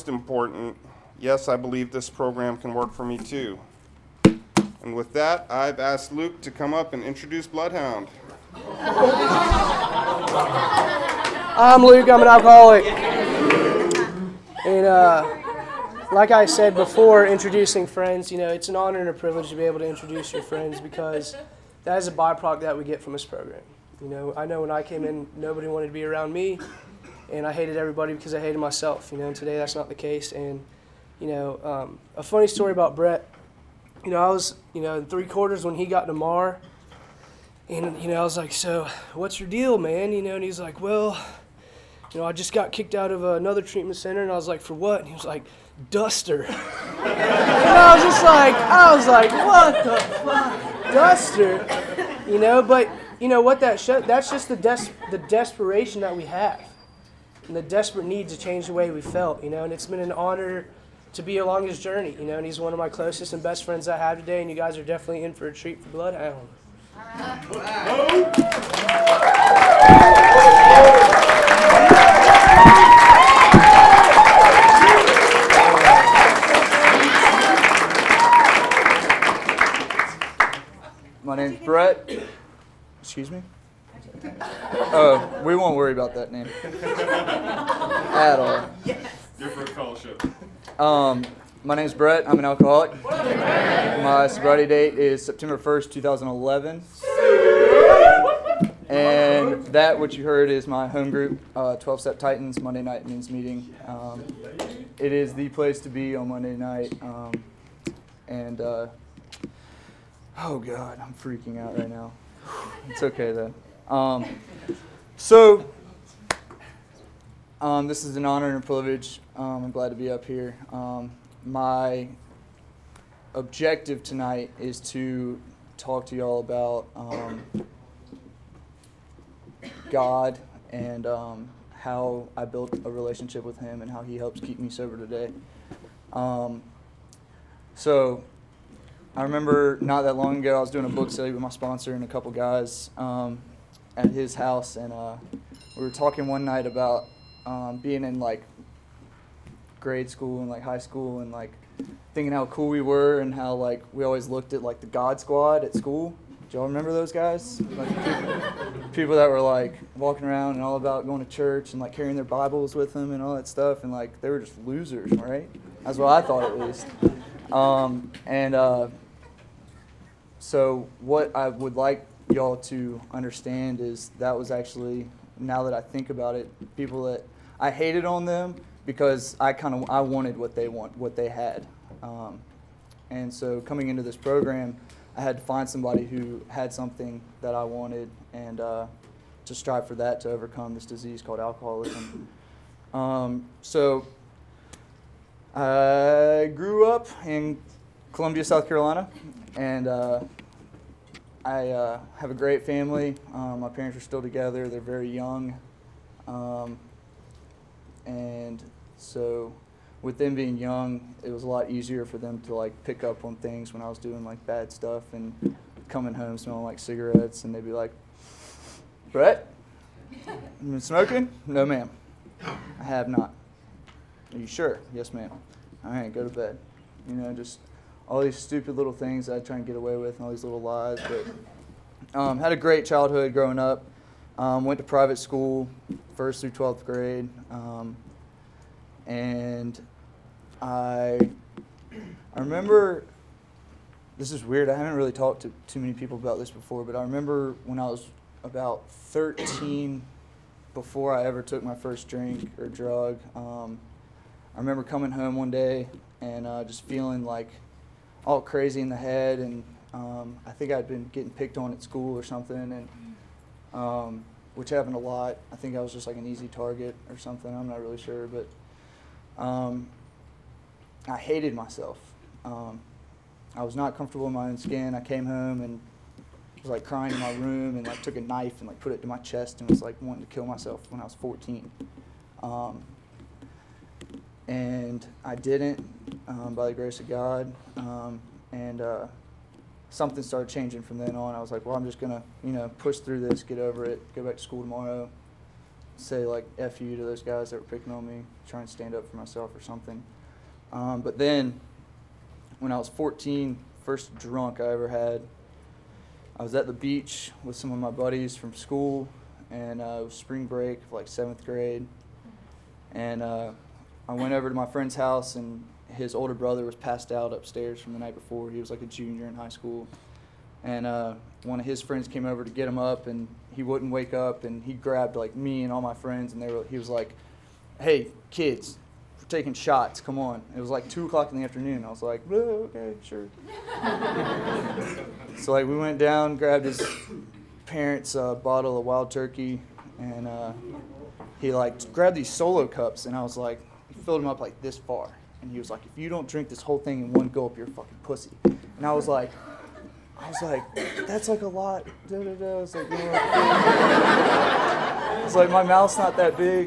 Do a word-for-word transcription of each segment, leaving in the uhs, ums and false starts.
most important, yes, I believe this program can work for me too. And with that, I've asked Luke to come up and introduce Bloodhound. I'm Luke, I'm an alcoholic. And uh, like I said before, introducing friends, you know, it's an honor and a privilege to be able to introduce your friends because that is a byproduct that we get from this program. You know, I know when I came in, nobody wanted to be around me, and I hated everybody because I hated myself, you know, and today that's not the case. And, you know, um, a funny story about Brett, you know, I was, you know, in three quarters when he got to M A R, and, you know, I was like, so what's your deal, man? You know, and he's like, well, you know, I just got kicked out of another treatment center, and I was like, for what? And he was like, duster. And I was just like, I was like, what the fuck? Duster? You know, but, you know, what that shows, that's just the des- the desperation that we have, and the desperate need to change the way we felt, you know, and it's been an honor to be along his journey, you know, and he's one of my closest and best friends I have today, and you guys are definitely in for a treat for Bloodhound. My name's Brett. Excuse me? Oh, we won't worry about that name. At all. Different fellowship. Um, my name's Brett. I'm an alcoholic. My sobriety date is September first, two thousand eleven. And that, what you heard, is my home group, uh, twelve-Step Titans, Monday night men's meeting. Um, it is the place to be on Monday night. Um, and, uh, oh, God, I'm freaking out right now. It's okay, though. Um, so, um, this is an honor and a privilege. Um, I'm glad to be up here. Um, my objective tonight is to talk to y'all about um, God and um, how I built a relationship with Him and how He helps keep me sober today. Um, so, I remember not that long ago I was doing a book study with my sponsor and a couple guys um, at his house, and uh, we were talking one night about um, being in like grade school and like high school and like thinking how cool we were and how like we always looked at like the God Squad at school. Do y'all remember those guys? Like people, people that were like walking around and all about going to church and like carrying their Bibles with them and all that stuff, and like they were just losers, right? That's what I thought at least. Um, and uh, so what I would like y'all to understand is that was actually, now that I think about it, people that I hated on them because I kind of I wanted what they want, what they had. Um, and so coming into this program, I had to find somebody who had something that I wanted and uh, to strive for that to overcome this disease called alcoholism. Um, so I grew up in Columbia, South Carolina, and uh, I uh, have a great family. Um, my parents are still together. They're very young. Um, and so with them being young, it was a lot easier for them to like pick up on things when I was doing like bad stuff and coming home smelling like cigarettes, and they'd be like, Brett, you been smoking? No, ma'am. I have not. Are you sure? Yes, ma'am. All right, go to bed. You know, just all these stupid little things that I try and get away with and all these little lies. But um, had a great childhood growing up. Um, went to private school, first through twelfth grade. Um, and I, I remember, this is weird, I haven't really talked to too many people about this before, but I remember when I was about thirteen, before I ever took my first drink or drug, um, I remember coming home one day and uh, just feeling like all crazy in the head, and um, I think I'd been getting picked on at school or something, and um, which happened a lot. I think I was just like an easy target or something, I'm not really sure, but um, I hated myself. Um, I was not comfortable in my own skin. I came home and was like crying in my room and like took a knife and like put it to my chest and was like wanting to kill myself when I was fourteen. Um, and I didn't, um, by the grace of God. Um, and uh, something started changing from then on. I was like, well, I'm just gonna, you know, push through this, get over it, go back to school tomorrow, say like F you to those guys that were picking on me, try and stand up for myself or something. Um, but then when I was fourteen, first drunk I ever had, I was at the beach with some of my buddies from school, and uh, it was spring break, like seventh grade. And uh, I went over to my friend's house, and his older brother was passed out upstairs from the night before. He was like a junior in high school. And uh, one of his friends came over to get him up, and he wouldn't wake up, and he grabbed like me and all my friends, and they were, he was like, "Hey, kids, we're taking shots, come on." It was like two o'clock in the afternoon. I was like, "Oh, okay, sure." So like we went down, grabbed his parents' uh, bottle of Wild Turkey, and uh, he like grabbed these Solo cups, and I was like, he filled them up like this far, and he was like, "If you don't drink this whole thing in one gulp, you're a fucking pussy." And I was like, I was like, "That's like a lot." Da, da, da. I was like, you know, I was like, my mouth's not that big,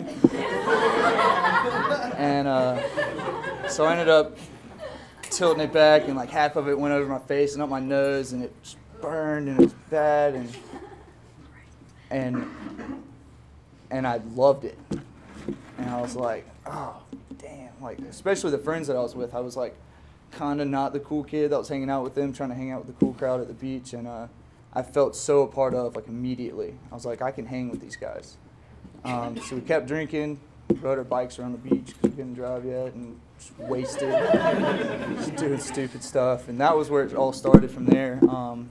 and uh, so I ended up tilting it back, and like half of it went over my face and up my nose, and it just burned, and it was bad, and and and I loved it, and I was like, oh damn, like especially the friends that I was with, I was like kind of not the cool kid that was hanging out with them, trying to hang out with the cool crowd at the beach, and uh, I felt so a part of like immediately. I was like, I can hang with these guys. Um, so we kept drinking, rode our bikes around the beach because we couldn't drive yet, and just wasted, just doing stupid stuff, and that was where it all started from there. Um,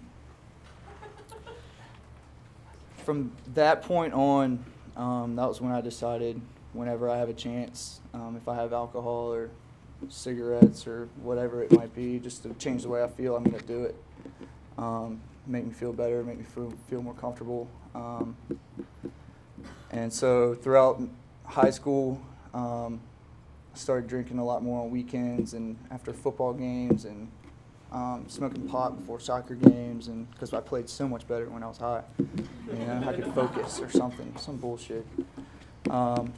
from that point on, um, that was when I decided whenever I have a chance, um, if I have alcohol or cigarettes or whatever it might be, just to change the way I feel, I'm going to do it. Um, make me feel better, make me feel, feel more comfortable. Um, and so throughout high school, um, I started drinking a lot more on weekends and after football games, and um, smoking pot before soccer games, and because I played so much better when I was high. You know, I could focus or something, some bullshit. Um,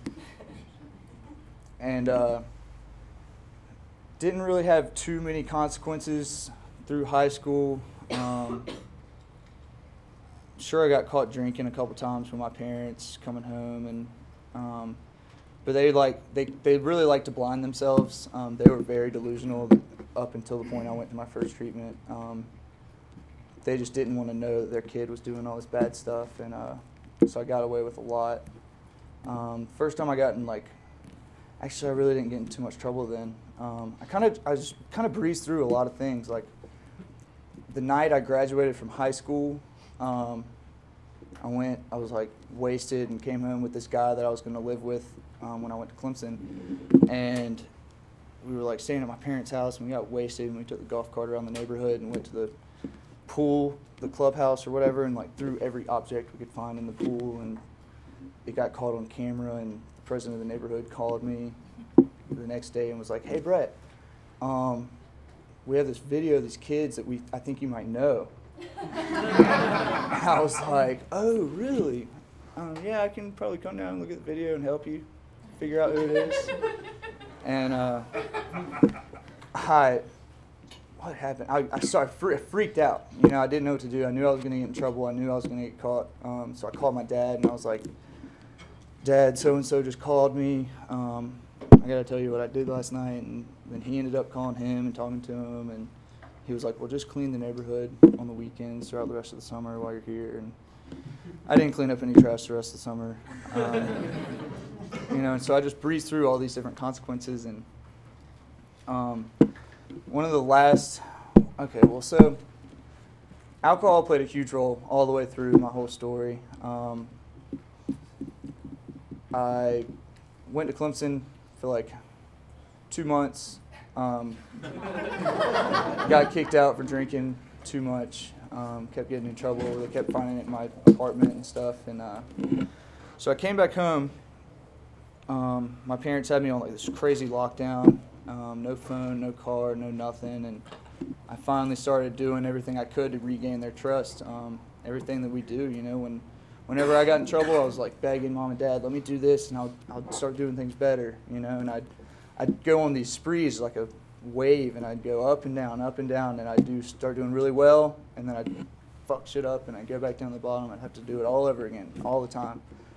and uh, didn't really have too many consequences through high school. Um, sure, I got caught drinking a couple times with my parents coming home, and um, but they like they they really like to blind themselves. Um, they were very delusional up until the point I went to my first treatment. Um, they just didn't want to know that their kid was doing all this bad stuff, and uh, so I got away with a lot. Um, first time I got in like, actually I really didn't get in too much trouble then. Um, I kind of I just kind of breezed through a lot of things. Like the night I graduated from high school, um, I went, I was like wasted and came home with this guy that I was going to live with um, when I went to Clemson, and we were like staying at my parents' house, and we got wasted, and we took the golf cart around the neighborhood and went to the pool, the clubhouse or whatever, and like threw every object we could find in the pool, and it got caught on camera, and the president of the neighborhood called me the next day and was like, "Hey Brett, um, we have this video of these kids that we I think you might know." I was like, "Oh really? Um, yeah, I can probably come down and look at the video and help you figure out who it is." And uh, I, what happened? I, I started fre- freaked out. You know, I didn't know what to do. I knew I was going to get in trouble. I knew I was going to get caught. Um, so I called my dad, and I was like, "Dad, so and so just called me. Um, I got to tell you what I did last night." And then he ended up calling him and talking to him, and he was like, "Well, just clean the neighborhood on the weekends throughout the rest of the summer while you're here." And I didn't clean up any trash the rest of the summer. Um, you know, and so I just breezed through all these different consequences. And um, one of the last, okay, well, so alcohol played a huge role all the way through my whole story. Um, I went to Clemson for like two months. Um, got kicked out for drinking too much. Um, kept getting in trouble. They kept finding it in my apartment and stuff. And uh, so I came back home. Um, my parents had me on like this crazy lockdown. Um, no phone, no car, no nothing. And I finally started doing everything I could to regain their trust. Um, everything that we do, you know, when whenever I got in trouble, I was like begging mom and dad, "Let me do this, and I'll I'll start doing things better," you know. And I'd I'd go on these sprees like a wave, and I'd go up and down, up and down, and I'd do start doing really well, and then I'd fuck shit up, and I'd go back down to the bottom. I'd have to do it all over again, all the time.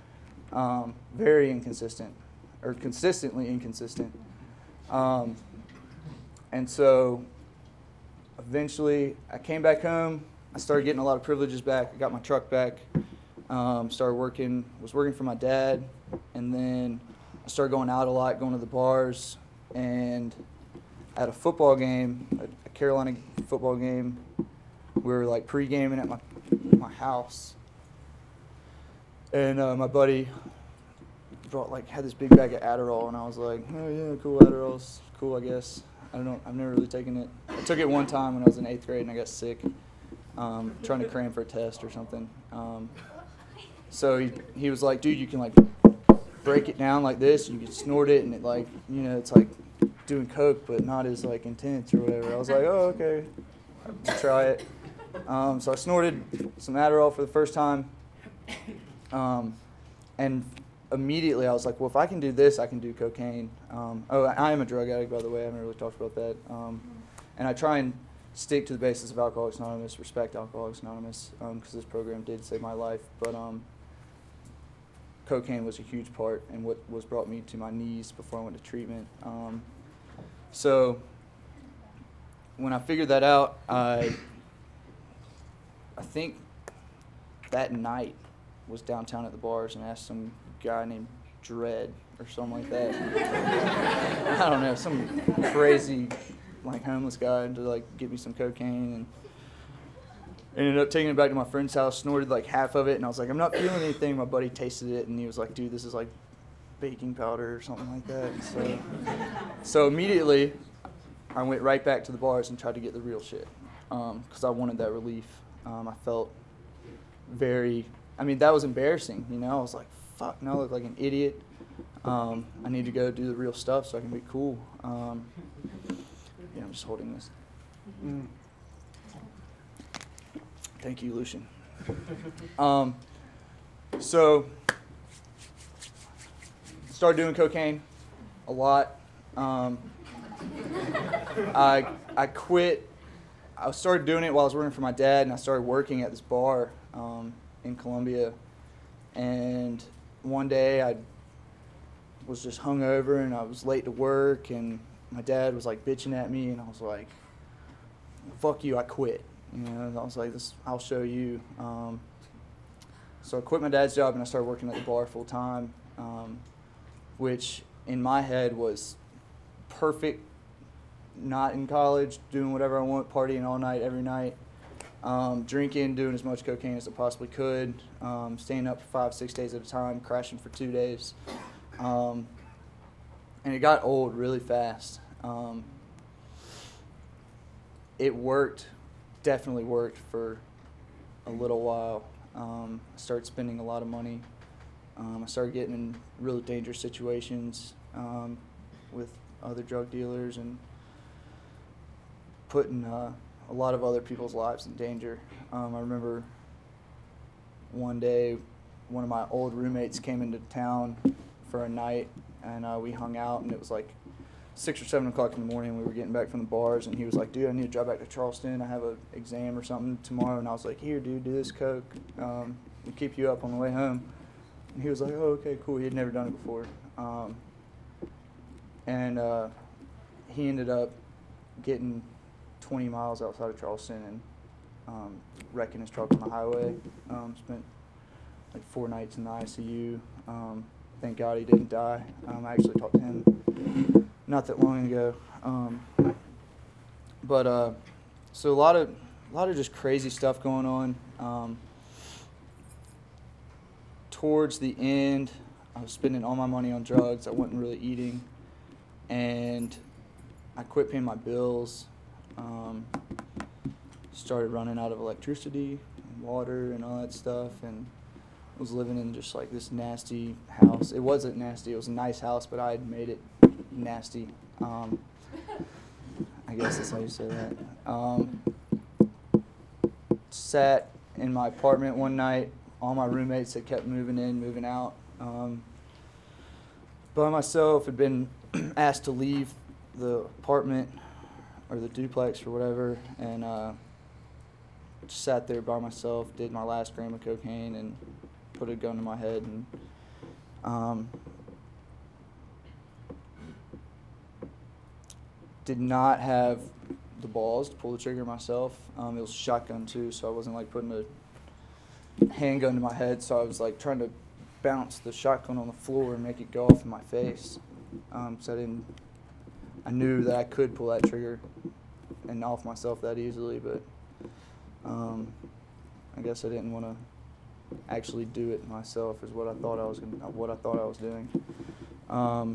um, very inconsistent, or consistently inconsistent. Um, and so eventually I came back home. I started getting a lot of privileges back. I got my truck back. Um, started working, was working for my dad, and then I started going out a lot, going to the bars, and at a football game, a, a Carolina football game, we were like pre-gaming at my my house, and uh, my buddy brought like had this big bag of Adderall, and I was like, oh yeah, cool, Adderall's cool, I guess. I don't know, I've never really taken it. I took it one time when I was in eighth grade, and I got sick, um, trying to cram for a test or something. Um, so he he was like, dude, you can like break it down like this, you can snort it, and it like, you know, it's like doing coke, but not as like intense or whatever. I was like, oh, okay, I'll try it. Um, so I snorted some Adderall for the first time, um, and immediately I was like, well, if I can do this, I can do cocaine. Um, oh, I am a drug addict, by the way. I haven't really talked about that. Um, and I try and stick to the basis of Alcoholics Anonymous, respect Alcoholics Anonymous, because um, this program did save my life. But um, cocaine was a huge part and what was brought me to my knees before I went to treatment. Um, so when I figured that out, I I think that night was downtown at the bars and asked some guy named Dread or something like that. I don't know, some crazy like homeless guy to like give me some cocaine, and ended up taking it back to my friend's house, snorted like half of it, and I was like, I'm not feeling anything. My buddy tasted it, and he was like, dude, this is like baking powder or something like that. So, so immediately I went right back to the bars and tried to get the real shit, because um, I wanted that relief. Um, I felt very, I mean, that was embarrassing, you know? I was like, fuck, now I look like an idiot. Um, I need to go do the real stuff so I can be cool. Um, yeah, I'm just holding this. Mm. Thank you, Lucian. Um, so, started doing cocaine a lot. Um, I I quit. I started doing it while I was working for my dad, and I started working at this bar um, in Columbia. And one day I was just hungover, and I was late to work, and my dad was like bitching at me, and I was like, "Fuck you! I quit." You know, and I was like, "This, I'll show you." Um, so I quit my dad's job, and I started working at the bar full time, um, which in my head was perfect. Not in college, doing whatever I want, partying all night, every night, um, drinking, doing as much cocaine as I possibly could, um, staying up for five, six days at a time, crashing for two days. Um, and it got old really fast. Um, it worked, definitely worked for a little while. Um, I started spending a lot of money. Um, I started getting in really dangerous situations um, with other drug dealers and putting uh, a lot of other people's lives in danger. Um, I remember one day one of my old roommates came into town for a night, and uh, we hung out, and it was like six or seven o'clock in the morning. We were getting back from the bars, and he was like, dude, I need to drive back to Charleston. I have an exam or something tomorrow. And I was like, here, dude, do this coke. Um, we'll keep you up on the way home. And he was like, oh, okay, cool. He had never done it before. Um, and uh, he ended up getting twenty miles outside of Charleston and um, wrecking his truck on the highway. Um, spent like four nights in the I C U. Um, thank God he didn't die. Um, I actually talked to him not that long ago. Um, but uh, so a lot of a lot of just crazy stuff going on. Um, towards the end, I was spending all my money on drugs. I wasn't really eating, and I quit paying my bills. Um, started running out of electricity and water and all that stuff, and was living in just like this nasty house. It wasn't nasty, it was a nice house, but I had made it nasty. Um, I guess that's how you say that. Um, sat in my apartment one night. All my roommates had kept moving in, moving out. Um, by myself, had been asked to leave the apartment or the duplex or whatever, and uh, just sat there by myself, did my last gram of cocaine, and put a gun to my head and Um, did not have the balls to pull the trigger myself. Um, it was a shotgun too, so I wasn't like putting a handgun to my head, so I was like trying to bounce the shotgun on the floor and make it go off in my face. Um, so I didn't, I knew that I could pull that trigger and off myself that easily, but um, I guess I didn't want to actually do it myself is what I thought I was gonna, what I thought I was doing. Um,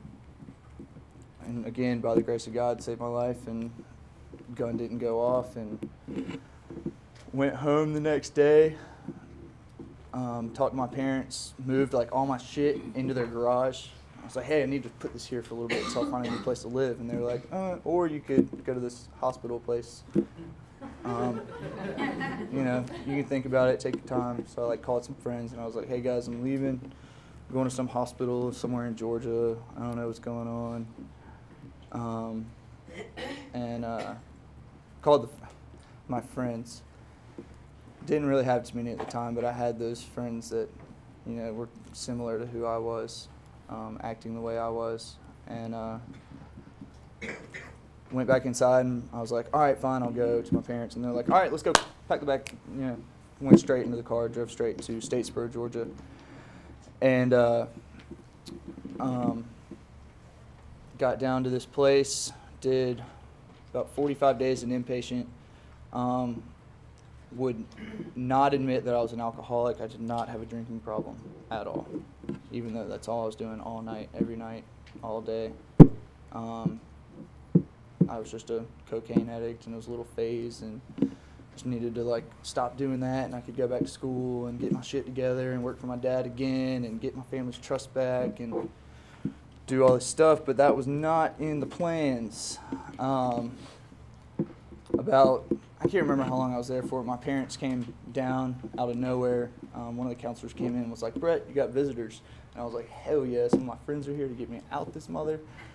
and again, by the grace of God, saved my life, and gun didn't go off, and went home the next day. Um, talked to my parents, moved like all my shit into their garage. I was like, hey, I need to put this here for a little bit until I find a new place to live. And they were like, uh, or you could go to this hospital place. Um, you know, you can think about it, take your time. So I like called some friends, and I was like, hey guys, I'm leaving. I'm going to some hospital somewhere in Georgia. I don't know what's going on. Um, and uh, called the, my friends. Didn't really have too many at the time, but I had those friends that, you know, were similar to who I was, um, acting the way I was. And uh, went back inside, and I was like, all right, fine, I'll go to my parents. And they're like, all right, let's go pack the bag. You know, went straight into the car, drove straight to Statesboro, Georgia. And uh, um, got down to this place, did about forty-five days an inpatient. Um, would not admit that I was an alcoholic. I did not have a drinking problem at all, even though that's all I was doing all night, every night, all day. Um, I was just a cocaine addict, and it was a little phase, and just needed to like stop doing that, and I could go back to school and get my shit together and work for my dad again and get my family's trust back and do all this stuff, but that was not in the plans. Um, about, I can't remember how long I was there for. My parents came down out of nowhere. Um, one of the counselors came in and was like, Brett, you got visitors. And I was like, hell yeah, some of my friends are here to get me out this mother.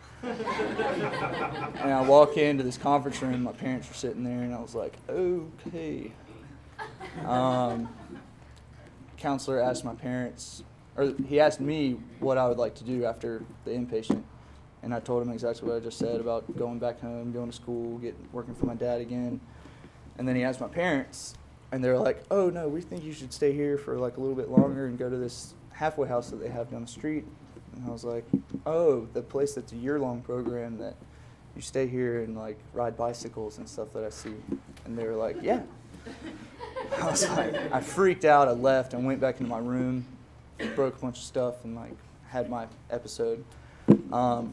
And I walk into this conference room, my parents were sitting there, and I was like, okay. Um, counselor asked my parents, or he asked me what I would like to do after the inpatient. And I told him exactly what I just said about going back home, going to school, get working for my dad again. And then he asked my parents, and they were like, oh no, we think you should stay here for like a little bit longer and go to this halfway house that they have down the street. And I was like, oh, the place that's a year-long program that you stay here and like ride bicycles and stuff that I see. And they were like, yeah. I was like, I freaked out, I left, and went back into my room, broke a bunch of stuff, and like had my episode. Um,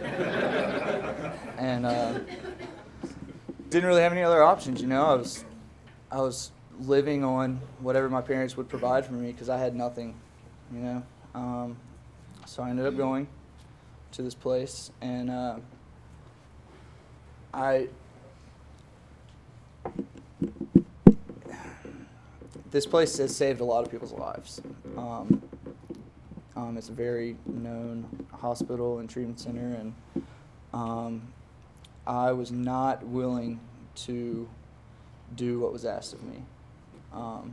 and uh, didn't really have any other options, you know. I was, I was living on whatever my parents would provide for me because I had nothing, you know. Um, so I ended up going to this place, and uh, I. This place has saved a lot of people's lives. Um, um, it's a very known hospital and treatment center, and um, I was not willing to do what was asked of me. Um,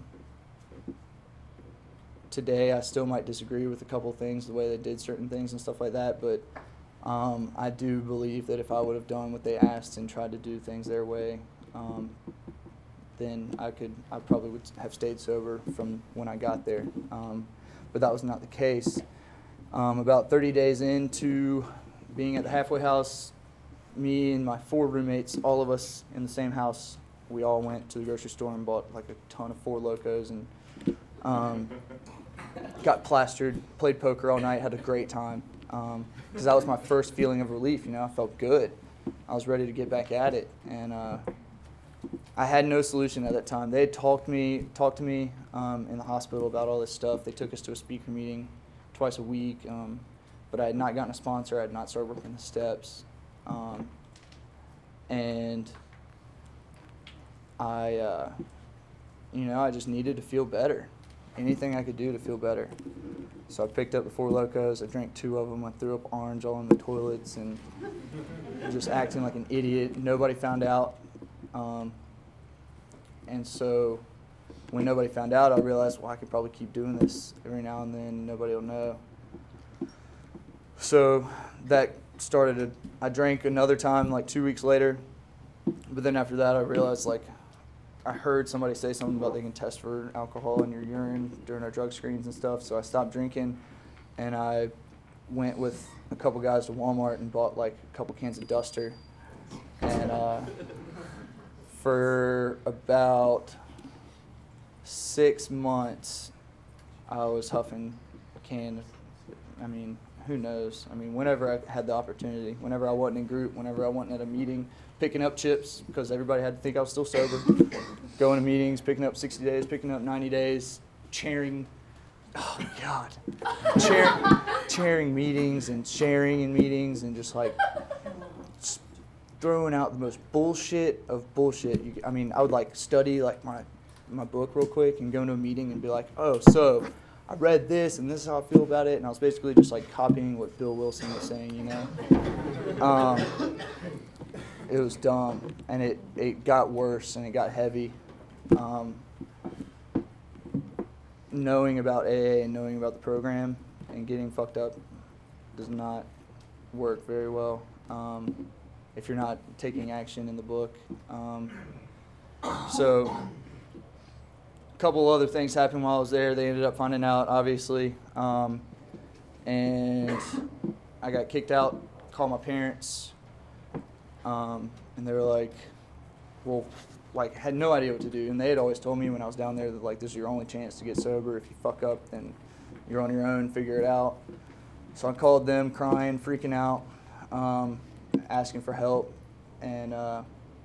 today, I still might disagree with a couple of things, the way they did certain things and stuff like that, but um, I do believe that if I would have done what they asked and tried to do things their way, um, then I could, I probably would have stayed sober from when I got there. Um, but that was not the case. Um, about thirty days into being at the halfway house, me and my four roommates, all of us in the same house, we all went to the grocery store and bought like a ton of Four Locos and um, got plastered, played poker all night, had a great time. Because um, that was my first feeling of relief, you know, I felt good. I was ready to get back at it. And uh, I had no solution at that time. They had talked me, talked to me um, in the hospital about all this stuff. They took us to a speaker meeting twice a week, um, but I had not gotten a sponsor. I had not started working the steps. Um, and I, uh, you know, I just needed to feel better. Anything I could do to feel better. So I picked up the Four Locos. I drank two of them. I threw up orange all in the toilets and just acting like an idiot. Nobody found out. Um, and so when nobody found out, I realized, well, I could probably keep doing this every now and then. Nobody will know. So that started, a, I drank another time like two weeks later, but then after that I realized, like, I heard somebody say something about they can test for alcohol in your urine during our drug screens and stuff, so I stopped drinking, and I went with a couple guys to Walmart and bought like a couple cans of Duster, and uh, for about six months I was huffing a can. I mean, who knows? I mean, whenever I had the opportunity, whenever I wasn't in group, whenever I wasn't at a meeting, picking up chips because everybody had to think I was still sober, going to meetings, picking up sixty days, picking up ninety days, chairing, oh God, Chair, chairing meetings and sharing in meetings and just like just throwing out the most bullshit of bullshit. You, I mean, I would like study like my, my book real quick and go into a meeting and be like, oh, so I read this and this is how I feel about it. And I was basically just like copying what Bill Wilson was saying, you know. Um, it was dumb, and it, it got worse and it got heavy. Um, knowing about A A and knowing about the program and getting fucked up does not work very well um, if you're not taking action in the book. Um, so a couple other things happened while I was there. They ended up finding out, obviously, um, and I got kicked out, called my parents, um, and they were like, well, like, had no idea what to do. And they had always told me when I was down there that, like, this is your only chance to get sober. If you fuck up, then you're on your own, figure it out. So I called them crying, freaking out, um, asking for help. And, uh,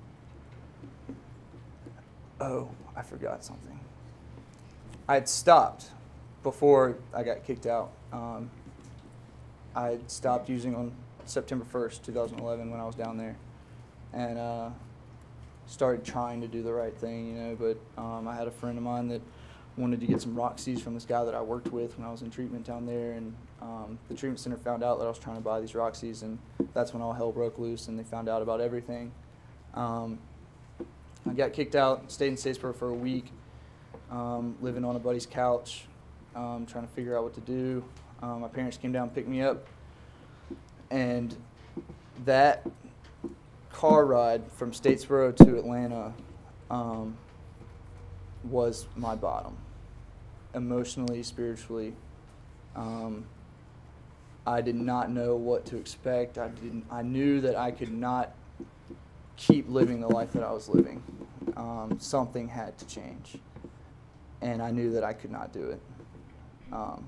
oh, I forgot something. I had stopped before I got kicked out. Um, I had stopped using on September first, two thousand eleven when I was down there. And uh, started trying to do the right thing, you know, but um, I had a friend of mine that wanted to get some Roxys from this guy that I worked with when I was in treatment down there, and um, the treatment center found out that I was trying to buy these Roxys, and that's when all hell broke loose, and they found out about everything. Um, I got kicked out, stayed in Statesboro for a week, um, living on a buddy's couch, um, trying to figure out what to do. Um, my parents came down and picked me up, and that car ride from Statesboro to Atlanta um, was my bottom, emotionally, spiritually. Um, I did not know what to expect. I didn't. I knew that I could not keep living the life that I was living. Um, something had to change, and I knew that I could not do it. Um,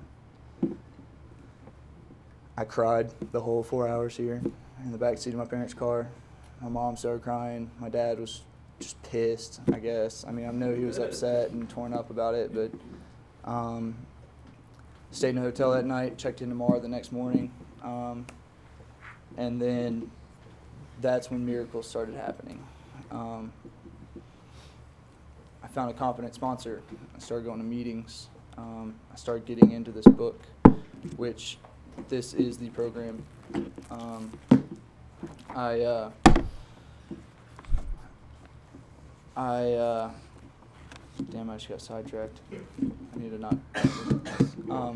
I cried the whole four hours here in the backseat of my parents' car. My mom started crying. My dad was just pissed, I guess. I mean, I know he was upset and torn up about it, but um, stayed in a hotel that night, checked in tomorrow the next morning, um, and then that's when miracles started happening. Um, I found a competent sponsor. I started going to meetings. Um, I started getting into this book, which this is the program. Um, I uh, I uh, damn, I just got sidetracked. I need to not. Um,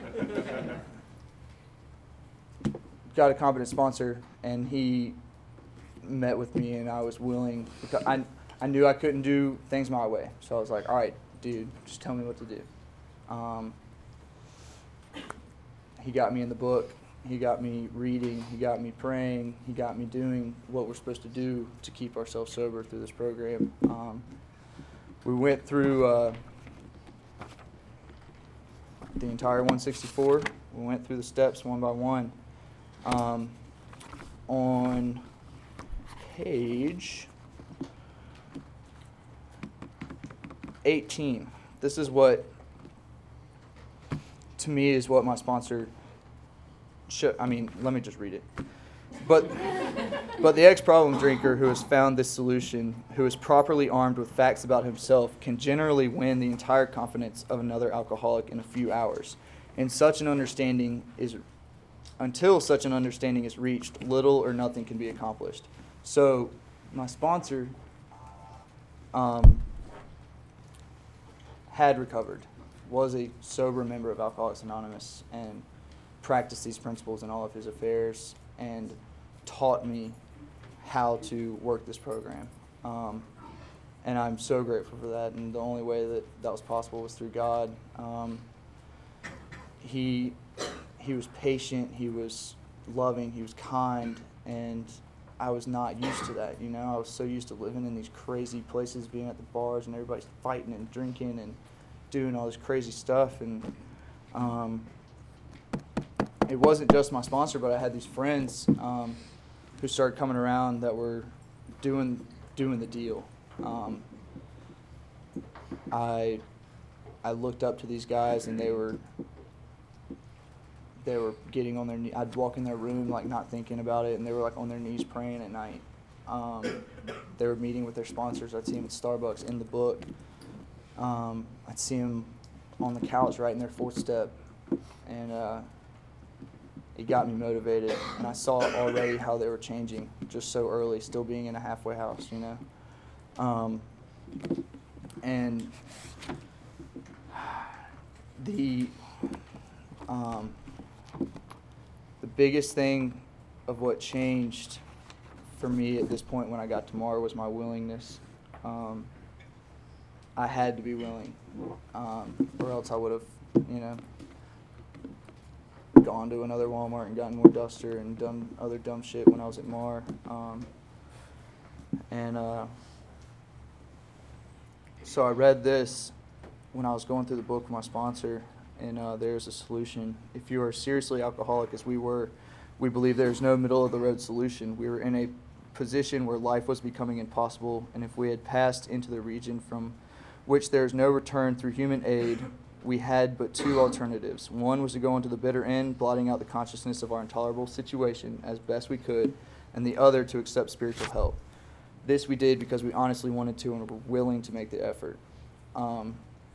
got a competent sponsor, and he met with me, and I was willing, because I I knew I couldn't do things my way, so I was like, all right, dude, just tell me what to do. Um, he got me in the book. He got me reading, he got me praying, he got me doing what we're supposed to do to keep ourselves sober through this program. Um, we went through uh, the entire one sixty-four. We went through the steps one by one. Um, on page eighteen, this is what, to me, is what my sponsor Should, I mean, let me just read it. But, but the ex-problem drinker who has found this solution, who is properly armed with facts about himself, can generally win the entire confidence of another alcoholic in a few hours. And such an understanding is, until such an understanding is reached, little or nothing can be accomplished. So, my sponsor um, had recovered, was a sober member of Alcoholics Anonymous, and practiced these principles in all of his affairs and taught me how to work this program. Um, and I'm so grateful for that, and the only way that that was possible was through God. Um, he, he was patient, he was loving, he was kind, and I was not used to that, you know. I was so used to living in these crazy places, being at the bars, and everybody's fighting and drinking and doing all this crazy stuff. And um, it wasn't just my sponsor, but I had these friends um, who started coming around that were doing doing the deal. Um, I I looked up to these guys, and they were they were getting on their knees. I'd walk in their room like not thinking about it, and they were like on their knees praying at night. Um, they were meeting with their sponsors. I'd see them at Starbucks in the book. Um, I'd see them on the couch writing their fourth step, and uh, it got me motivated. And I saw already how they were changing just so early, still being in a halfway house, you know. Um, and the um, the biggest thing of what changed for me at this point when I got to M A R was my willingness. Um, I had to be willing, um, or else I would have, you know, gone to another Walmart and gotten more duster and done other dumb shit when I was at M A R. Um, and uh, so I read this when I was going through the book with my sponsor, and uh, there's a solution. If you are seriously alcoholic, as we were, we believe there is no middle-of-the-road solution. We were in a position where life was becoming impossible, and if we had passed into the region from which there is no return through human aid, we had but two alternatives. One was to go into the bitter end, blotting out the consciousness of our intolerable situation as best we could, and the other to accept spiritual help. This we did because we honestly wanted to and were willing to make the effort. Um,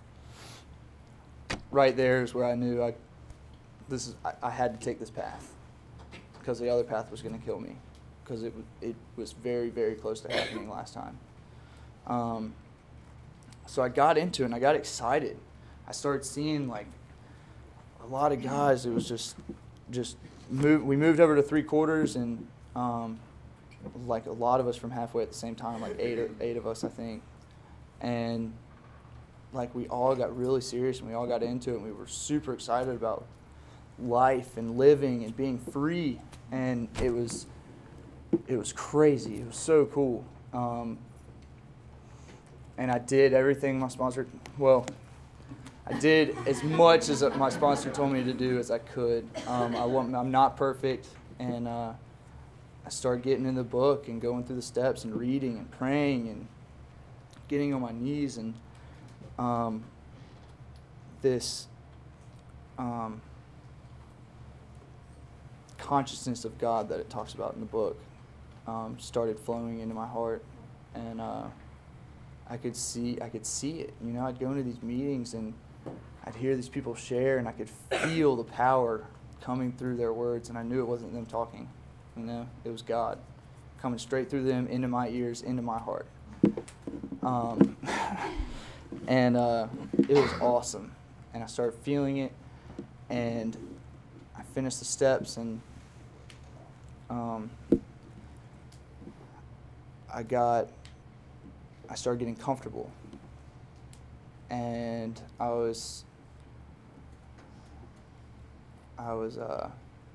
right there is where I knew I, this is, I, I had to take this path, because the other path was going to kill me, because it, it was very, very close to happening last time. Um, so I got into it, and I got excited. I started seeing, like, a lot of guys. It was just, just move. We moved over to three quarters, and um, like a lot of us from halfway at the same time, like eight, or, eight of us, I think. And like we all got really serious, and we all got into it, and we were super excited about life and living and being free. And it was, it was crazy. It was so cool. Um, and I did everything my sponsor, well, I did as much as my sponsor told me to do as I could. Um, I want, I'm not perfect, and uh, I started getting in the book and going through the steps and reading and praying and getting on my knees, and um, this um, consciousness of God that it talks about in the book um, started flowing into my heart, and uh, I could see I could see it. You know, I'd go into these meetings and I'd hear these people share, and I could feel the power coming through their words, and I knew it wasn't them talking. You know, it was God coming straight through them into my ears, into my heart. Um, and uh, it was awesome. And I started feeling it, and I finished the steps, and um, I got, I started getting comfortable. And I was, I was uh,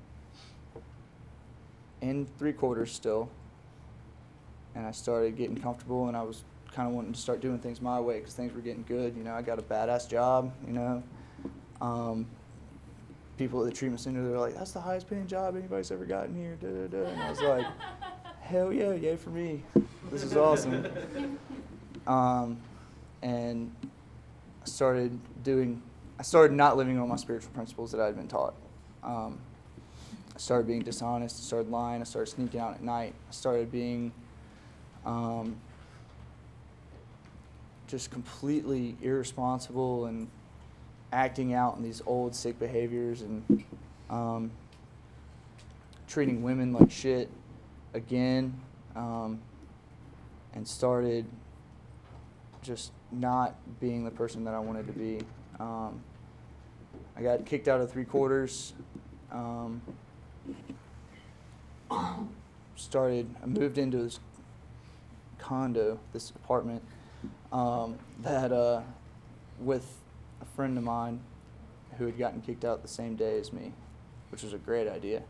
in three quarters still, and I started getting comfortable, and I was kind of wanting to start doing things my way because things were getting good. You know, I got a badass job, you know. Um, people at the treatment center, they were like, that's the highest paying job anybody's ever gotten here, da, da, da. And I was like, hell yeah, yay for me. This is awesome. Um, and I started doing, I started not living on my spiritual principles that I had been taught. Um, I started being dishonest, I started lying, I started sneaking out at night, I started being um, just completely irresponsible and acting out in these old sick behaviors, and um, treating women like shit again, um, and started just not being the person that I wanted to be. Um, I got kicked out of three quarters, Um, started, I moved into this condo, this apartment, um, that uh, with a friend of mine who had gotten kicked out the same day as me, which was a great idea.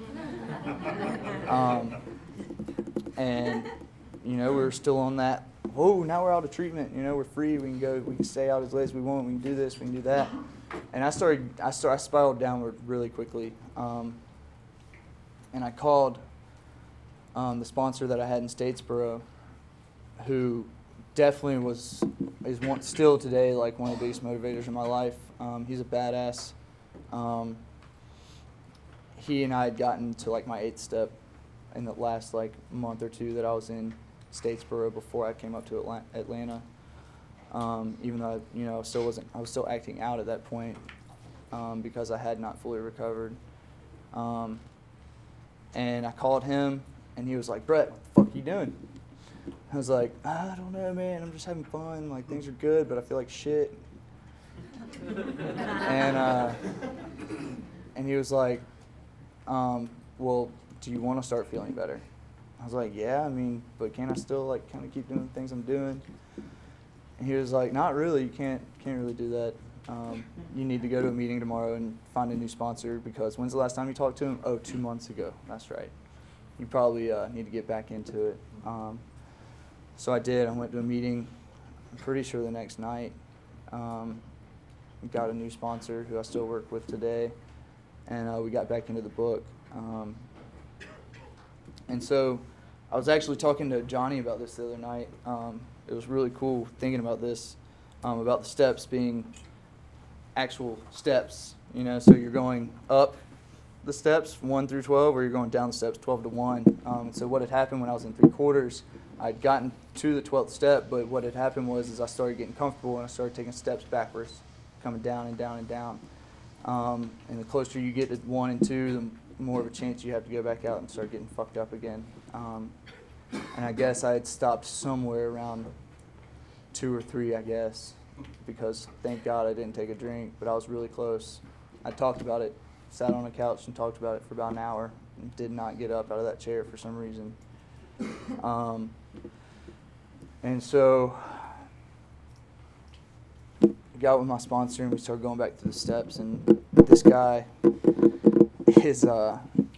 um, and, you know, we were still on that, whoa, now we're out of treatment, you know, we're free, we can go, we can stay out as late as we want, we can do this, we can do that. And I started, I started, I spiraled downward really quickly. Um, and I called um, the sponsor that I had in Statesboro, who definitely was, is one, still today, like one of the biggest motivators in my life. Um, he's a badass. Um, he and I had gotten to like my eighth step in the last like month or two that I was in Statesboro before I came up to Atla- Atlanta. Um, even though I, you know, I still wasn't, I was still acting out at that point um, because I had not fully recovered. Um, and I called him, and he was like, "Brett, what the fuck are you doing?" I was like, "I don't know, man. I'm just having fun. Like things are good, but I feel like shit." and uh, and he was like, um, "Well, do you want to start feeling better?" I was like, "Yeah, I mean, but can I still like kind of keep doing the things I'm doing?" And he was like, "Not really. You can't can't really do that. Um, you need to go to a meeting tomorrow and find a new sponsor because when's the last time you talked to him? Oh, two months ago. That's right. You probably uh, need to get back into it." Um, so I did. I went to a meeting. I'm pretty sure the next night. Um, got a new sponsor who I still work with today, and uh, we got back into the book. Um, and so I was actually talking to Johnny about this the other night. Um, it was really cool thinking about this, um, about the steps being actual steps, you know, so you're going up the steps, one through twelve, or you're going down the steps, twelve to one. Um, and so what had happened when I was in three quarters, I'd gotten to the twelfth step, but what had happened was is I started getting comfortable and I started taking steps backwards, coming down and down and down. Um, and the closer you get to one and two, the more of a chance you have to go back out and start getting fucked up again. Um, and I guess I had stopped somewhere around two or three, I guess, because thank God I didn't take a drink, but I was really close. I talked about it, sat on a couch and talked about it for about an hour, and did not get up out of that chair for some reason. Um, and so I got with my sponsor and we started going back through the steps, and this guy is uh,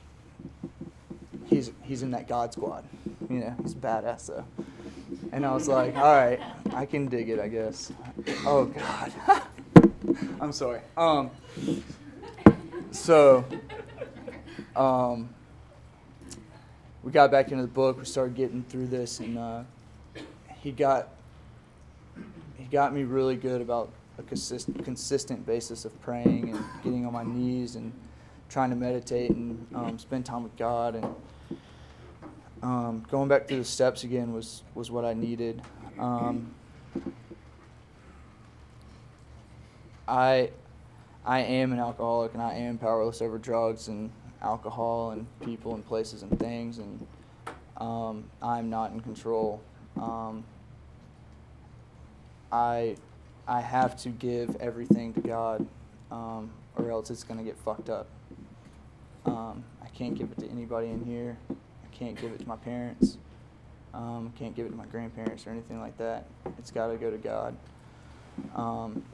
he's he's in that God squad, you know, he's badass though. And I was like, all right, I can dig it, I guess. Oh God, I'm sorry. Um, so, um, we got back into the book. We started getting through this, and uh, he got he got me really good about a consistent consistent basis of praying and getting on my knees and trying to meditate and um, spend time with God, and um, going back through the steps again was was what I needed. Um, I I am an alcoholic, and I am powerless over drugs and alcohol and people and places and things, and um, I'm not in control. Um, I I have to give everything to God, um, or else it's going to get fucked up. Um, I can't give it to anybody in here. I can't give it to my parents. Um, I can't give it to my grandparents or anything like that. It's got to go to God. Um,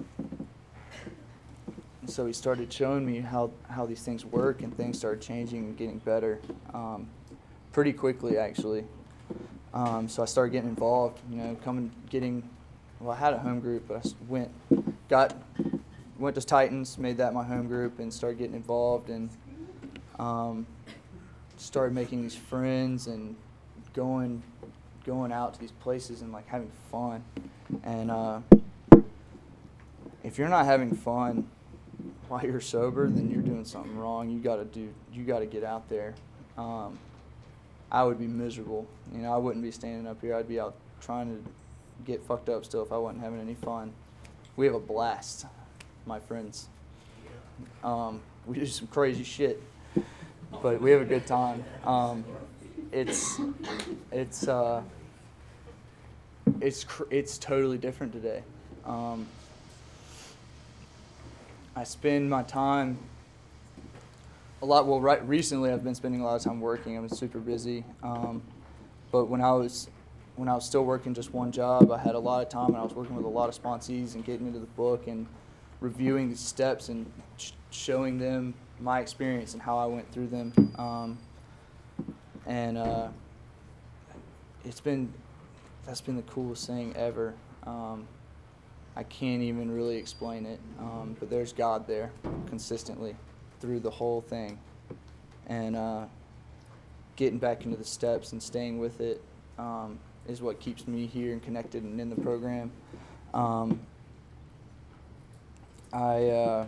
so he started showing me how, how these things work, and things started changing and getting better um, pretty quickly, actually. Um, so I started getting involved, you know, coming, getting, well, I had a home group, but I went, got, went to Titans, made that my home group, and started getting involved, and um, started making these friends and going, going out to these places and like having fun. And uh, if you're not having fun while you're sober, then you're doing something wrong. You gotta do, you gotta get out there. Um, I would be miserable. You know, I wouldn't be standing up here. I'd be out trying to get fucked up still if I wasn't having any fun. We have a blast, my friends. Um, we do some crazy shit, but we have a good time. Um, it's, it's, uh, it's, cr- it's totally different today. Um, I spend my time a lot. Well, right recently I've been spending a lot of time working. I've been super busy. Um, but when I was when I was still working just one job, I had a lot of time, and I was working with a lot of sponsees and getting into the book and reviewing the steps and sh showing them my experience and how I went through them. Um, and uh, it's been that's been the coolest thing ever. Um, I can't even really explain it, um, but there's God there consistently through the whole thing. And uh, getting back into the steps and staying with it um, is what keeps me here and connected and in the program. Um, I, uh,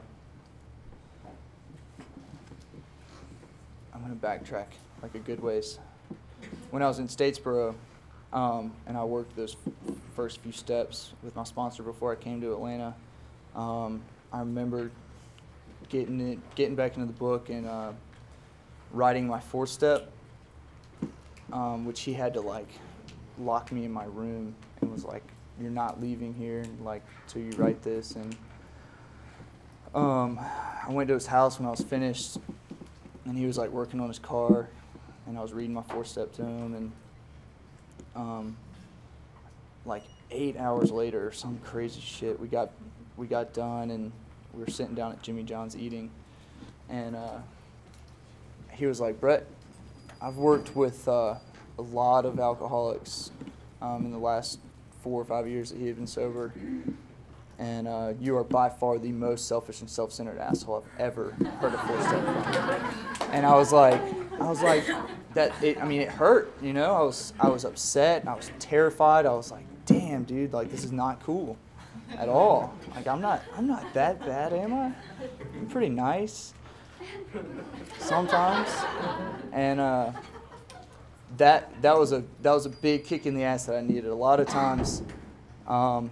I'm going to backtrack like a good ways. When I was in Statesboro, um, and I worked those f first few steps with my sponsor before I came to Atlanta, um, I remember getting it, getting back into the book and uh, writing my fourth step, um, which he had to like lock me in my room and was like, "You're not leaving here like till you write this." And um, I went to his house when I was finished, and he was like working on his car, and I was reading my fourth step to him, and um, like eight hours later or some crazy shit, we got we got done, and we were sitting down at Jimmy John's eating, and uh, he was like, "Brett, I've worked with uh, a lot of alcoholics um, in the last four or five years that he had been sober, and uh, you are by far the most selfish and self-centered asshole I've ever heard a four step from." And I was like, I was like, that. It, I mean, it hurt, you know. I was, I was upset. I was terrified. I was like, "Damn, dude, like this is not cool at all. Like I'm not, I'm not that bad, am I? I'm pretty nice sometimes." And uh, that that was a that was a big kick in the ass that I needed. A lot of times, um,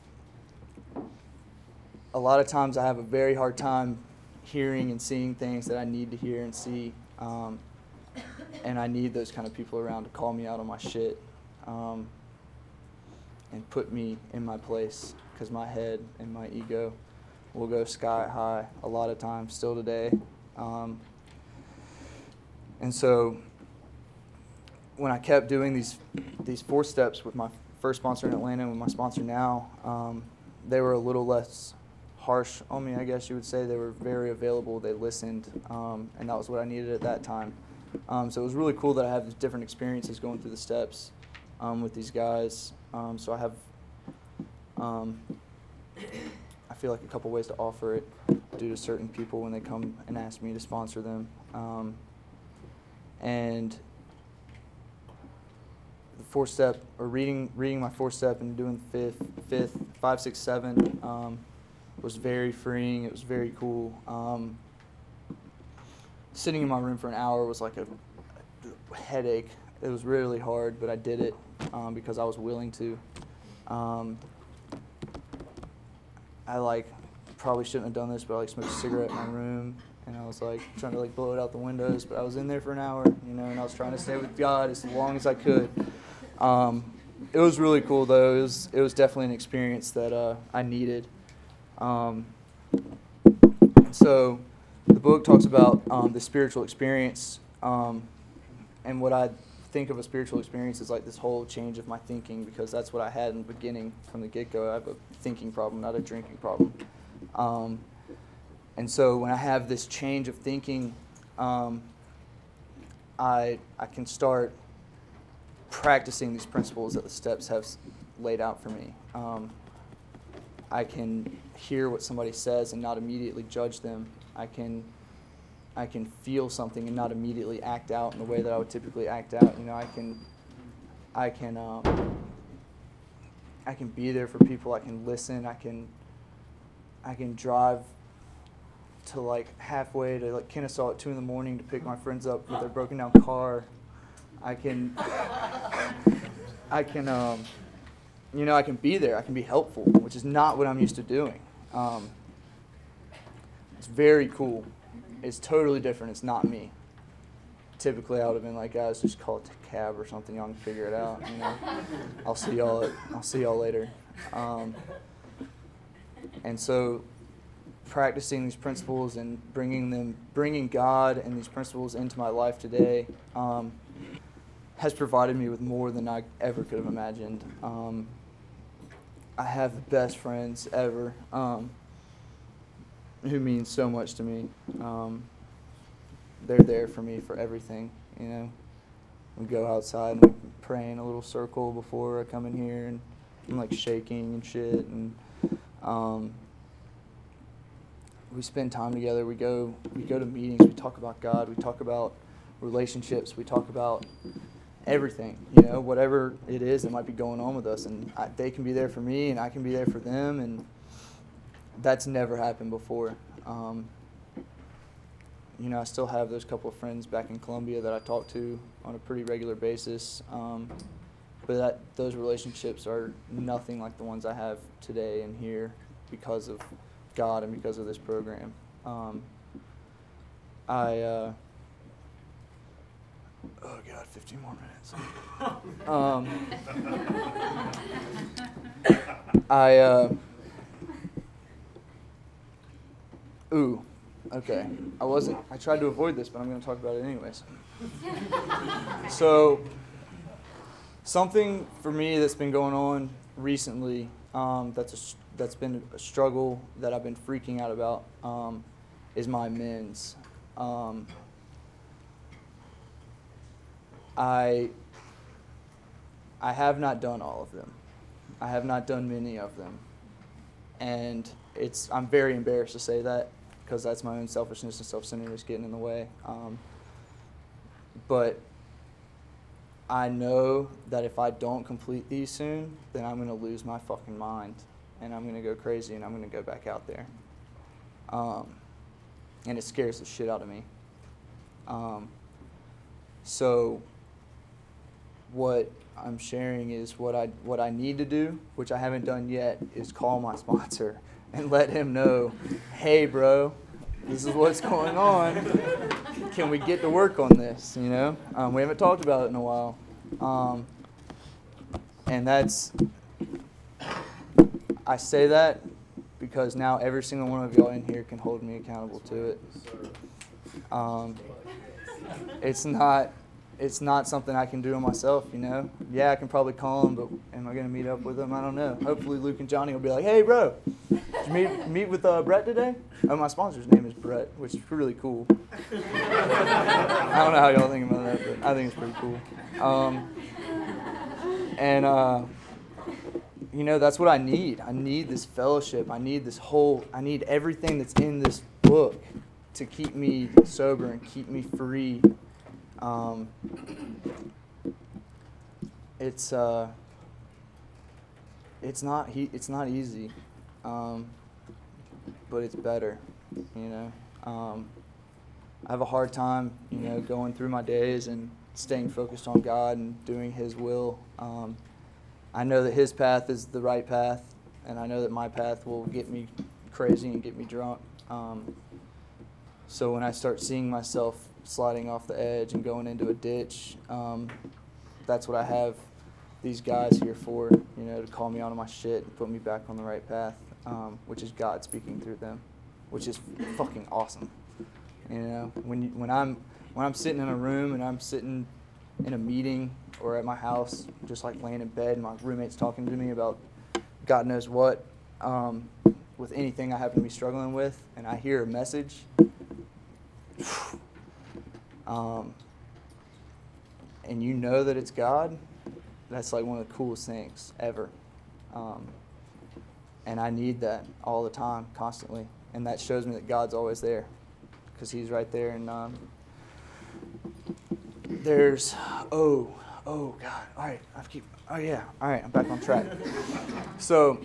a lot of times I have a very hard time hearing and seeing things that I need to hear and see, um, and I need those kind of people around to call me out on my shit um, and put me in my place, because my head and my ego will go sky high a lot of times still today. Um, and so when I kept doing these these four steps with my first sponsor in Atlanta and with my sponsor now, um, they were a little less harsh on me, I guess you would say. They were very available. They listened, um, and that was what I needed at that time. Um, so it was really cool that I have different experiences going through the steps um, with these guys. Um, so I have, um, I feel like a couple ways to offer it due to certain people when they come and ask me to sponsor them. Um, and the four step, or reading reading my four step and doing the fifth, fifth, five, six, seven, um, was very freeing. It was very cool. Um, sitting in my room for an hour was like a, a headache. It was really hard, but I did it um, because I was willing to. Um, I like probably shouldn't have done this, but I like smoked a cigarette in my room, and I was like trying to like blow it out the windows. But I was in there for an hour, you know, and I was trying to stay with God as long as I could. Um, it was really cool though. It was it was definitely an experience that uh, I needed. Um, so the book talks about um, the spiritual experience, um, and what I think of a spiritual experience is like this whole change of my thinking, because that's what I had in the beginning from the get-go. I have a thinking problem, not a drinking problem. Um, and so when I have this change of thinking, um, I, I can start practicing these principles that the steps have laid out for me. Um, I can hear what somebody says and not immediately judge them. I can I can feel something and not immediately act out in the way that I would typically act out. You know, I can I can um, I can be there for people. I can listen. I can I can drive to like halfway to like Kennesaw at two in the morning to pick my friends up with their broken down car. I can I can um, you know I can be there. I can be helpful, which is not what I'm used to doing. Um, it's very cool. It's totally different. It's not me. Typically, I would have been like, guys, just call it a cab or something. Y'all can figure it out. You know, I'll see y'all. I'll see y'all later. Um, and so, practicing these principles and bringing them, bringing God and these principles into my life today um, has provided me with more than I ever could have imagined. Um, I have the best friends ever, um, who mean so much to me. Um, they're there for me for everything, you know. We go outside and we pray in a little circle before I come in here, and I'm like shaking and shit, and um, we spend time together. We go we go to meetings. We talk about God. We talk about relationships. We talk about everything, you know, whatever it is that might be going on with us. And I, they can be there for me, and I can be there for them, and that's never happened before. Um, you know, I still have those couple of friends back in Columbia that I talk to on a pretty regular basis. Um, but that those relationships are nothing like the ones I have today and here because of God and because of this program. Um, I, uh, oh God, fifteen more minutes. um, I, uh, ooh, okay. I wasn't, I tried to avoid this, but I'm going to talk about it anyways. So, something for me that's been going on recently, um, that's a, that's been a struggle that I've been freaking out about, um, is my amends. Um, I I have not done all of them. I have not done many of them, and it's I'm very embarrassed to say that because that's my own selfishness and self-centeredness getting in the way. Um, but I know that if I don't complete these soon, then I'm going to lose my fucking mind, and I'm going to go crazy, and I'm going to go back out there. Um, and it scares the shit out of me. Um, so what I'm sharing is what I what I need to do, which I haven't done yet, is call my sponsor and let him know, hey, bro, this is what's going on. Can we get to work on this? You know, um, we haven't talked about it in a while, um, and that's I say that because now every single one of y'all in here can hold me accountable to it. Um, it's not. It's not something I can do on myself, you know. Yeah, I can probably call him, but am I going to meet up with him? I don't know. Hopefully Luke and Johnny will be like, hey, bro, did you meet, meet with uh, Brett today? Oh, my sponsor's name is Brett, which is really cool. I don't know how y'all think about that, but I think it's pretty cool. Um, and, uh, you know, that's what I need. I need this fellowship. I need this whole, I need everything that's in this book to keep me sober and keep me free. Um, it's uh, it's not he, it's not easy, um, but it's better, you know. Um, I have a hard time, you know, going through my days and staying focused on God and doing His will. Um, I know that His path is the right path, and I know that my path will get me crazy and get me drunk. Um, so when I start seeing myself sliding off the edge and going into a ditch, um, that's what I have these guys here for, you know, to call me onto my shit and put me back on the right path, um, which is God speaking through them, which is fucking awesome. You know, when you, when I'm when I'm sitting in a room and I'm sitting in a meeting or at my house, just like laying in bed, and my roommate's talking to me about God knows what, um, with anything I happen to be struggling with, and I hear a message. Um, and you know that it's God, that's like one of the coolest things ever. Um, and I need that all the time, constantly. And that shows me that God's always there, because He's right there. And um, there's, oh, oh, God. All right, I keep, oh, yeah. All right, I'm back on track. So,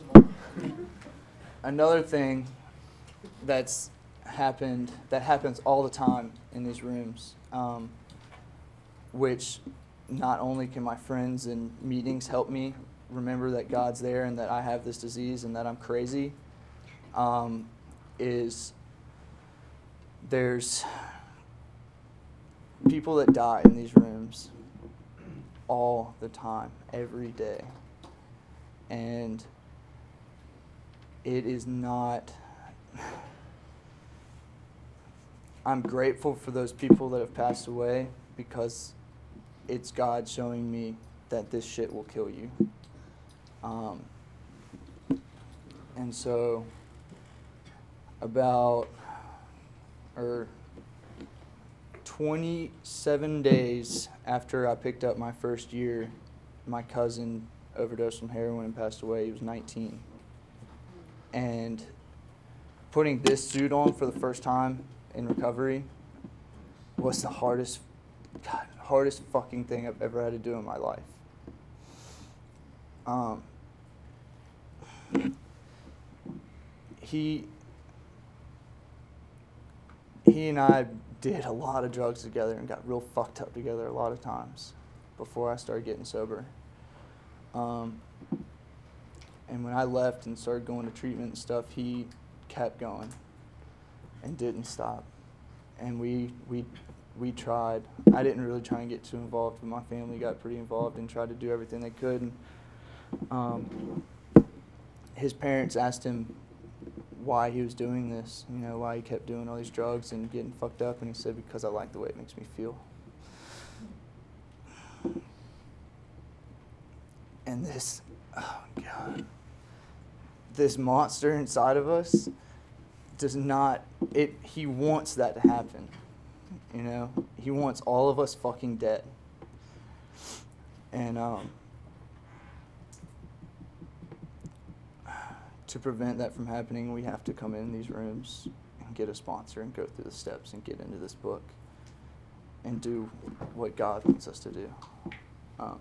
another thing that's happened, that happens all the time in these rooms, um, which not only can my friends and meetings help me remember that God's there and that I have this disease and that I'm crazy, um, is there's people that die in these rooms all the time, every day. And it is not, I'm grateful for those people that have passed away because it's God showing me that this shit will kill you. Um, and so about or twenty-seven days after I picked up my first year, my cousin overdosed from heroin and passed away. He was nineteen. And putting this suit on for the first time in recovery was the hardest, God, hardest fucking thing I've ever had to do in my life. Um, he, he and I did a lot of drugs together and got real fucked up together a lot of times before I started getting sober. Um, and when I left and started going to treatment and stuff, he kept going and didn't stop. And we we we tried. I didn't really try and get too involved, but my family got pretty involved and tried to do everything they could. And um, his parents asked him why he was doing this, you know, why he kept doing all these drugs and getting fucked up, and he said, because I like the way it makes me feel. And this, oh God, this monster inside of us does not, it, he wants that to happen, you know? He wants all of us fucking dead. And um, to prevent that from happening, we have to come in these rooms and get a sponsor and go through the steps and get into this book and do what God wants us to do. Um,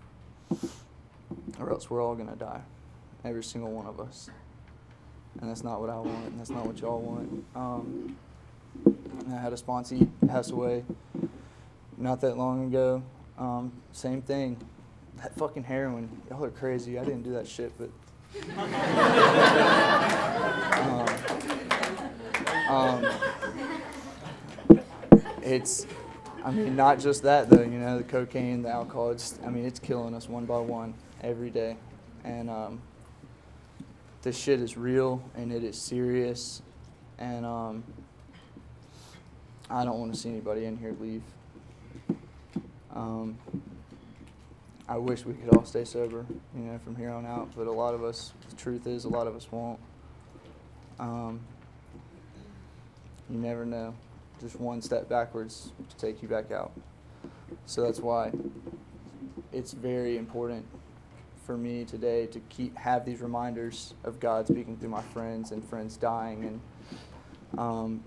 or else we're all going to die, every single one of us. And that's not what I want, and that's not what y'all want. Um, I had a sponsee pass away not that long ago. Um, same thing. That fucking heroin. Y'all are crazy. I didn't do that shit, but... um, um, it's, I mean, not just that, though. You know, the cocaine, the alcohol, it's, I mean, it's killing us one by one every day. And um, this shit is real, and it is serious. And um, I don't want to see anybody in here leave. Um, I wish we could all stay sober, you know, from here on out. But a lot of us, the truth is, a lot of us won't. Um, you never know. Just one step backwards to take you back out. So that's why it's very important for me today to keep have these reminders of God speaking through my friends and friends dying, and um,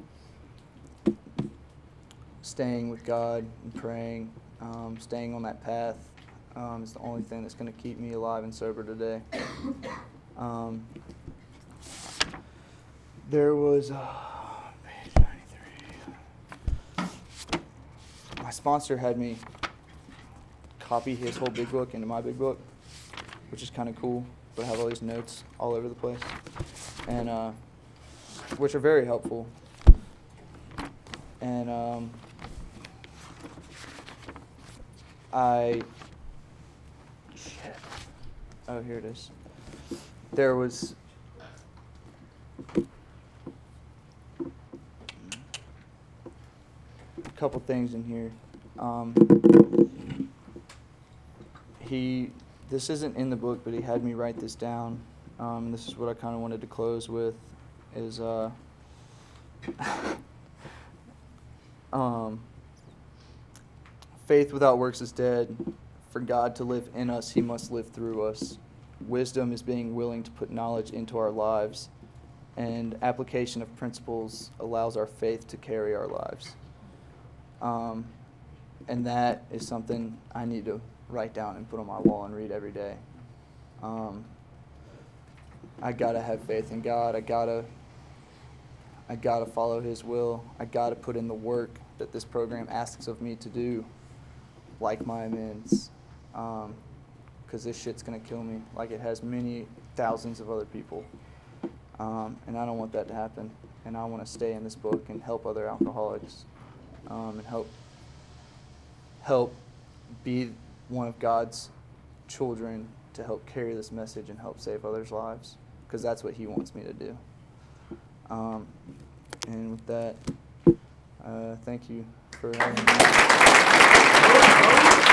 staying with God and praying, um, staying on that path um, is the only thing that's going to keep me alive and sober today. Um, there was uh, page ninety-three. My sponsor had me copy his whole big book into my big book, which is kind of cool, but I have all these notes all over the place, and uh, which are very helpful. And um, I, shit, oh, here it is. There was, a couple things in here. Um, he, this isn't in the book, but he had me write this down. Um, this is what I kind of wanted to close with, is uh, um, faith without works is dead. For God to live in us, he must live through us. Wisdom is being willing to put knowledge into our lives, and application of principles allows our faith to carry our lives. Um, and that is something I need to write down and put on my wall and read every day. Um, I gotta have faith in God. I gotta, I gotta follow His will. I gotta put in the work that this program asks of me to do, like my amends, um, because this shit's gonna kill me, like it has many thousands of other people. Um, and I don't want that to happen. And I want to stay in this book and help other alcoholics, um, and help help be one of God's children to help carry this message and help save others' lives, because that's what He wants me to do. Um, and with that, uh, thank you for having me.